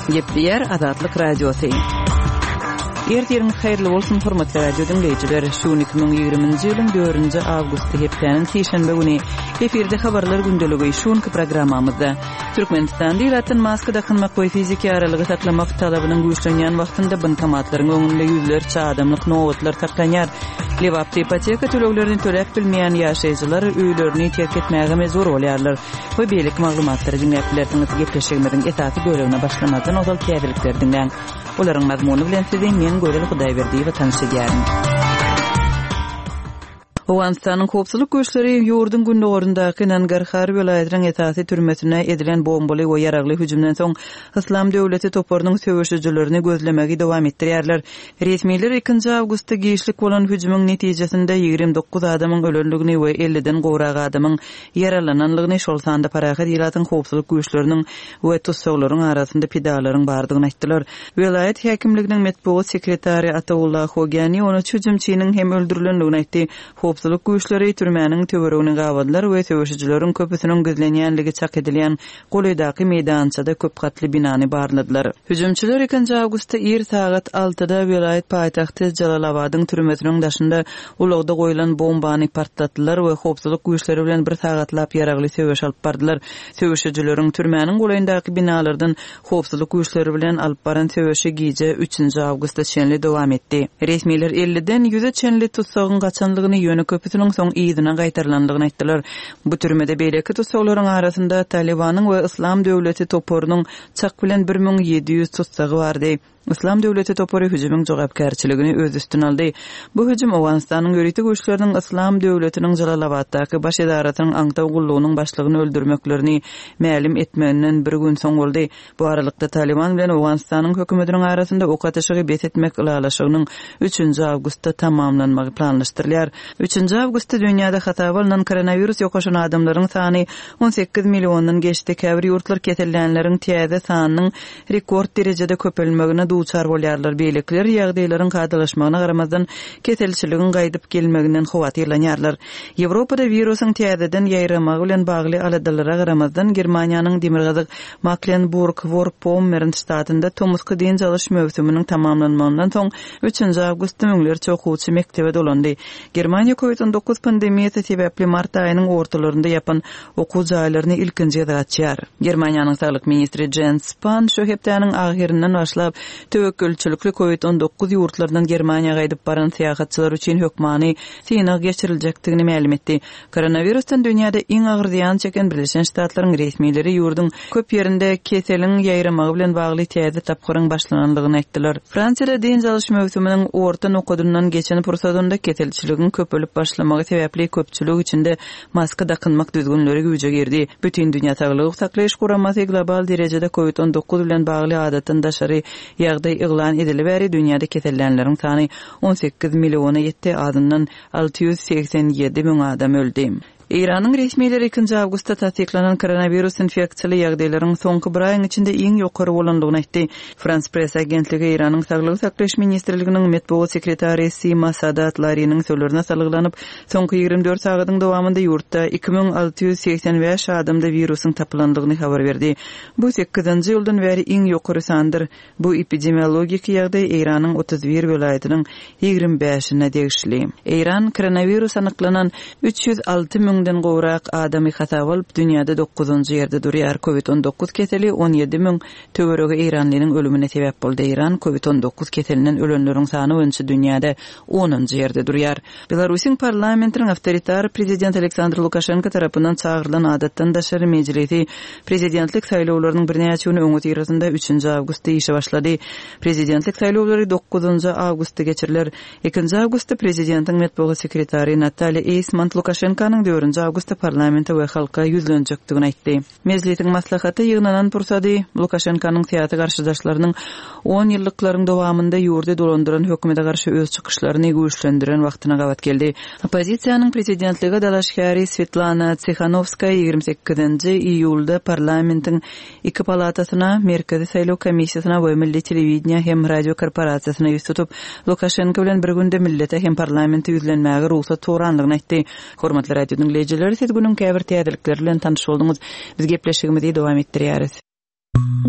Gepleyer Azatlyk Radiosu. Ertirin hayırlı bolsun hormatly radio dinleyijiler. Şu 2020-nji ýylyň 4-nji awgusty hepdeniň şeýşembe güni efirde habarlar gündəligi şuňky programmamyzda Türkmenistan diýratyn maska dakynmak we fiziki aralygy saklamak talabynyň güýçlenýän wagtynda bankomatlaryň öňünde ýüzlerçe adamlyk nowatlar saklanýar. Lewap ipoteka töleglerini töläp bilmeýän ýaşaýjylar öýlerini terk etmäge mezur bolýarlar. Bu beýlik maglumatlary dinleýärleriniz gepleşigimiň esasy bölümine başlamadan ozal kädiliklerden olaryň mazmuny bilen size men Gödel Hudaýberdiýew tanışýaryn. Awganistanyň howpsuzlyk güýçleri ýurdun gündäglerinde Nangarhar welaýatynyň esasy türmesine edilen bombaly we ýaragly hüjümden soň Islam döwleti toparynyň söwüşçilerini gözlemegi dowam etdirýärler. Resmiler 2 awgustda giýişlik bolan hüjümüň netijesinde 29 adamyň ölenligini we 50den gowrak adamyň yaralananlygyny şol sanda parahat ýylatyň howpsuzlyk güýçleriniň we tutsaglaryň arasynda pidalaryň bardygyny aýtdylar. Welaýat häkimliginiň metbuat sekretary Atawullah Hogani onu hüjümçiniň hem öldürilenligini aýtdy. Howpsuzlyk güýçleri türmäniň töweregini gawadalar we söwüşçilerin köpüsiniň gözlenýänligi çak edilýän Goledaky meýdançada köp gatly binany barladylar. Hüjümçiler 2 awgustda er saat 6-da welaýat paýtagty Jalalabadyň türmesiniň daşynda ulagda goýulan bombany partlatdylar we howpsuzlyk güýçleri bilen bir sagatlap ýaragly söwüş alyp bardylar. Söwüşçilerin türmäniň goýundaky binalardan howpsuzlyk güýçleri bilen alyp baran söwüşi giýje 3 awgustda çenli dowam etdi. Resmiler 50den 100 çenli tutsagyň gaçanlygyny ýöne köpüsiniň soň ýygyna gaýtarlandygyny aýtdylar. Bu türmede beýleki tutsaglaryň arasynda Talibanyň we Islam döwleti toparynyň çak bilen 1700 tutsagy bardy. Islam döwleti topary hüjümüň jogapkärçiligini öz üstüne aldy. Bu hüjüm Awganistanyň ýöretik güýçleriniň Islam döwletiniň Jalalabaddagi baş edaratynyň aňtaw gullugynyň başlygyny öldürmeklerini mälim etmeginiň bir gün soň boldy. Bu aralykda Taliban bilen Awganistanyň hökümetiniň arasynda ok ateşigi bet etmek ulalaşygynyň 3 awgustda tamamlanmagy planlaşdyrylýar. 3 awgustda dünýäde hata bolan koronavirus ýokaşan adamlaryň sany 18 milyondan geçdi. Käbir ýurtlar ketellenleriň täze sanynyň rekord derejede köpelmegine duçar bolýarlar. Beýlekler ýagdaýlaryň kadalaşmagyna garamazdan ketelçiligin gaýdyp gelmeginden howatyrlanýarlar. Ýewropada virusyň täzeden ýaýramagy bilen bagly aladalara garamazdan Germaniýanyň Demirgazyk Mecklenburg-Vorpommern ştatynda Tomuska diýen çalyş mövsüminiň tamamlanmagynyň soň 3 awgustda müňlerçe okuwçy mektebe dolandy. Germaniýa COVID-19 pandemiýasy sebäpli mart aýynyň ortalarynda ýapan okuw jaýlaryny ilkinji açýar. Germaniýanyň saglyk ministri Jens Spahn şu hepdeniň agyrynden başlap töwekkülçilikli COVID-19 ýurtlaryndan Germaniýaga gaýdyp baran syýahatçylar üçin hökmany synaw geçiriljekdigini ma'lum etdi. Koronavirusdan dünýäde iň agyr ziýan çeken Birleşen Ştatlaryň resmileri ýurdun köp ýerinde keseliň ýaýramagy bilen bagly täze tapgyryň başlananlygyny aýtdylar. Fransiýada diň çalyş mövsüminiň orta nokadyndan geçen pursatynda ketelçiligin köpelip başlamagy sebäpli köpçülik içinde maska dakynmak düzgünleri güýje girdi. Bütün dünýä saglyk saklaýyş guramasy global derejede COVID-19 bilen bagly adatyn daşary ýagdaý ýylan edilibäri dünýäde ketellenleriň sany 18 milyona ýetdi, azyndan 687 bin adam öldü. İran'ın resmileri 2 awgustda tasdiklanan koronavirus infeksiýaly ýagdaýlaryň soňky bir aýyň içinde iň ýokary bolandygyny aýtdy. Frans press agentligi İran'ın saglyk saklaýyş ministrliginiň metbuat sekretary Sima Sadatlarynyň sözlerine salyglanyp, soňky 24 sagatyň dowamında ýurtda 2685 adamda virusyň tapylandygyny habar berdi. Bu 8-nji ýyldan bäri iň ýokary sandyr. Bu epidemiologik ýagdaý İran'yň 31 welaýatynyň 25-ine degişli. İran koronavirus anyklanan 306 den gowrak adamy hata bolup dünýäde 9-njy ýerde durýar. COVID-19 keseli 17 min töweregi İranlynyň ölümine sebäp boldy. İran COVID-19 keselinden ölenleriň sany boýunça dünýäde 10-njy ýerde durýar. Belarusyň parlamentiniň awtoritar prezident Aleksandr Lukashenko tarapyndan çağırılan adatdan daşary mejlisi prezidentlik saýlawlarynyň birnäçe öňe tirasynda 3 awgustda işe başlady. Prezidentlik saýlawlary 9 awgustda geçiriler. 2 awgustda prezidentiň metbuat sekretary Natalya Eysman Lukashenkonyň 4 awgustda parlamenta we halka ýüzlenjekdigini aýtdy. Mezletiň maslahaty ýygnanan pursady Lukashenkonyň syýasy garşydaşlarynyň 10 ýyllyklaryň dowamında ýurtda dolandyran hökümete garşy öz çykyşlaryny güýçlendiren wagtyna gawat geldi. Opozisiýanyň prezidentlige dalaşkary Svetlana Tsikhanovskaya 28-nji iýulda parlamentiň 2 palatasyna, Merkezi saýlaw komissiýasyna we Milli telewiziýa hem radio korporasiýasyna ýüz tutup, Lukashenko bilen bir günde millete hem parlamenta ýüzlenmäge ruhsat soranlygyny aýtdy. Hormatly radio dinleyijiler, siz günüň käbir täzelikleri bilen tanyş boldunuz. Biz gepleşigimizi dowam etdirýäris.